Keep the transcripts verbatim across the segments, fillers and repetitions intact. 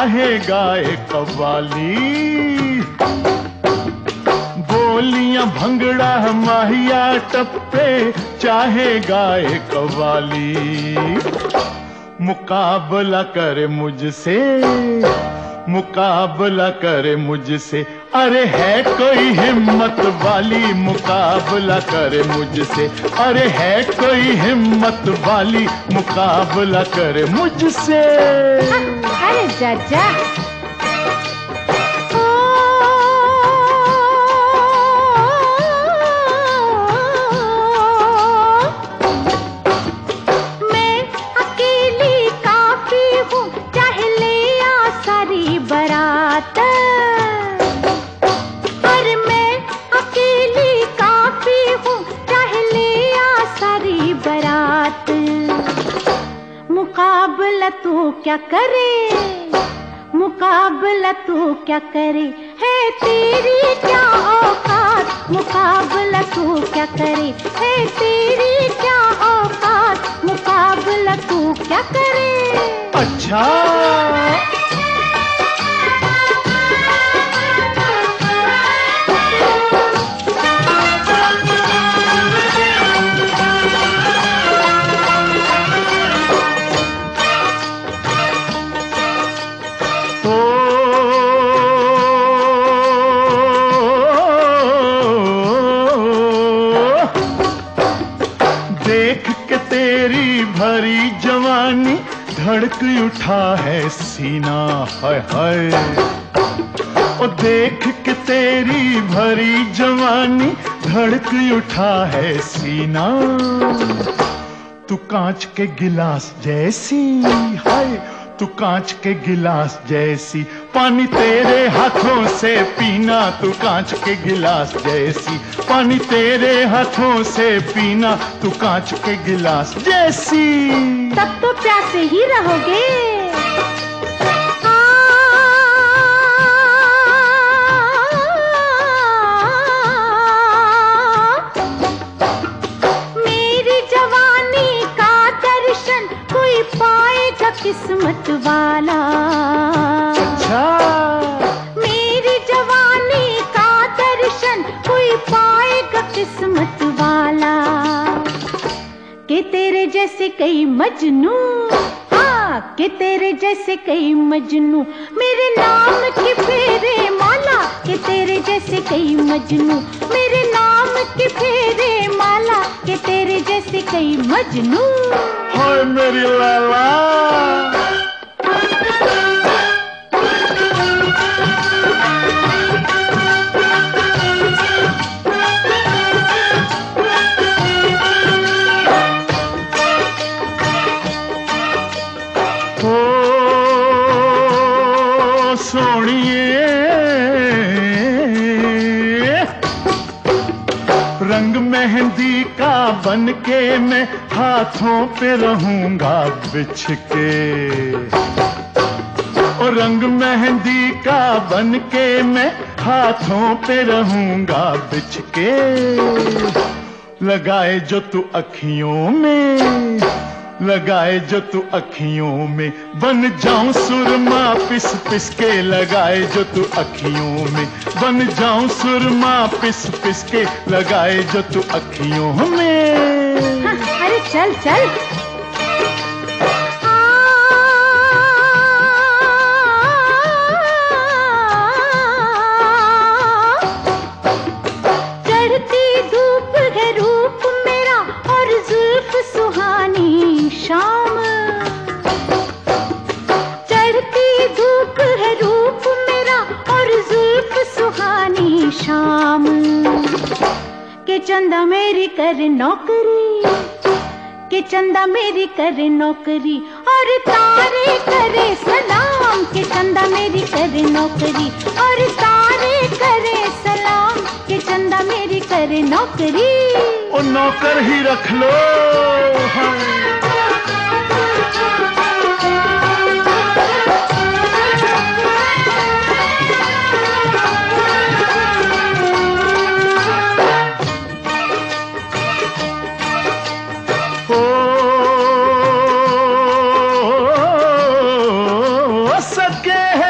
चाहे गाए कव्वाली। बोलियां भंगड़ा माहिया टप्पे चाहे गाए कव्वाली। मुकाबला करे मुझसे, मुकाबला करे मुझसे, अरे है कोई हिम्मत वाली। मुकाबला करे मुझसे, अरे है कोई हिम्मत वाली। मुकाबला करे मुझसे। अरे जा मैं अकेली काफी हूँ, चाहे ले आ सारी बारात। और मैं अकेली काफी हूँ, चाहे ले आ सारी बारात। मुकाबला तू क्या करे, मुकाबला तू क्या करे, है तेरी क्या औकात। मुकाबला तू क्या करे, है तेरी क्या औकात। मुकाबला तू क्या करे। अच्छा देख के तेरी भरी जवानी धड़क उठा है सीना। हाय हाय ओ देख के तेरी भरी जवानी धड़क उठा है सीना। तू कांच के गिलास जैसी, हाय तू कांच के गिलास जैसी। पानी तेरे हाथों से पीना, तू कांच के गिलास जैसी। पानी तेरे हाथों से पीना, तू कांच के गिलास जैसी। तब तो प्यासे ही रहोगे। मेरी जवानी का दर्शन कोई पाएगा किस्मत वाला। अच्छा मेरी जवानी का दर्शन कोई पाएगा किस्मत वाला। कि तेरे जैसे कई मजनू, हाँ कि तेरे जैसे कई मजनू मेरे नाम की फेरे माला। कि तेरे जैसे कई मजनू मेरे नाम की फेरे माला। कि तेरे जैसे कई मजनू। हाय मेरी लाला। ओ सोनिए रंग मेहंदी का बन के मैं हाथों पे रहूंगा बिछ के। और रंग मेहंदी का बन के मैं हाथों पे रहूंगा बिछ के। लगाए जो तू अखियों में, लगाए जो तू अखियों में, बन जाऊं सुरमा पिस पिस के। लगाए जो तू अखियों में, बन जाऊं सुरमा पिस पिस के। लगाए जो तू अखियों में। हाँ, अरे चल चल। चढ़ती धूप है रूप मेरा और जुल्फ सुहानी शाम। चढ़ती धूप है रूप मेरा और जुल्फ सुहानी शाम। के चंदा मेरी कर नौकरी, के चंदा मेरी करे नौकरी और तारे करे सलाम। के चंदा मेरी करे नौकरी और तारे करे सलाम। के चंदा मेरी करे नौकरी। ओ नौकर ही रख लो। हाँ। सके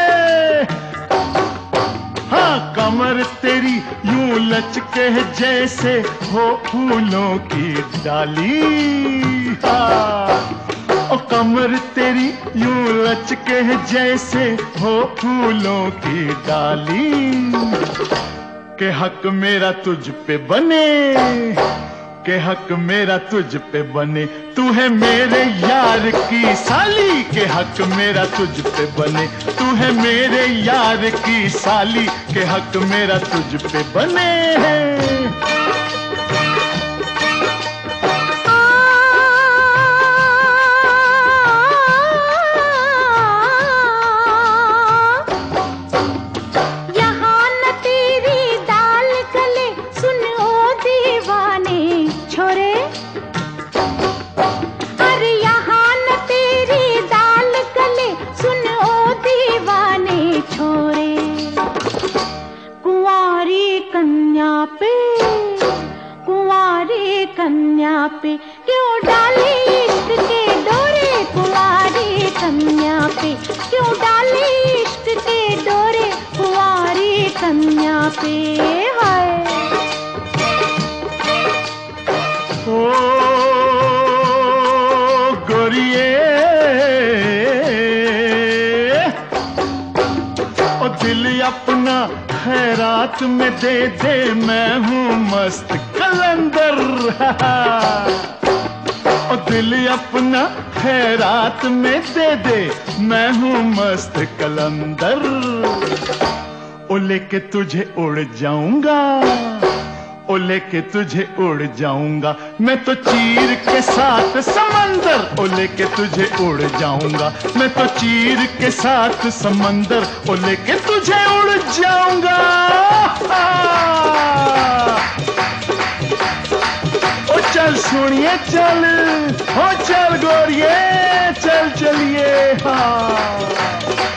कमर तेरी यूं लचके जैसे हो फूलों की डाली। हाँ ओ कमर तेरी यूं लचके जैसे हो फूलों की डाली। के हक मेरा तुझ पे बने, के हक मेरा तुझ पे बने, तू है मेरे यार की साली। के हक मेरा तुझ पे बने, तू है मेरे यार की साली। के हक मेरा तुझ पे बने हैं। कन्या पे क्यों डाले इश्क के डोरे, कुंवारी कन्या पे क्यों डाले इश्क के डोरे, कुंवारी कन्या पे। हाय ओ गोरिये ओ दिल अपना खैरात में दे दे, मैं हूँ मस्त कलंदर। ओ दिल अपना खैरात में दे दे, मैं हूँ मस्त कलंदर। ओ लेके तुझे उड़ जाऊंगा, ओ लेके तुझे उड़ जाऊंगा, मैं तो चीर के साथ समंदर। ओ लेके तुझे उड़ जाऊंगा, मैं तो चीर के साथ समंदर। ओ लेके तुझे उड़ जाऊंगा। ओ चल सुनिए चल, हो चल गोरिये चल चलिए। हाँ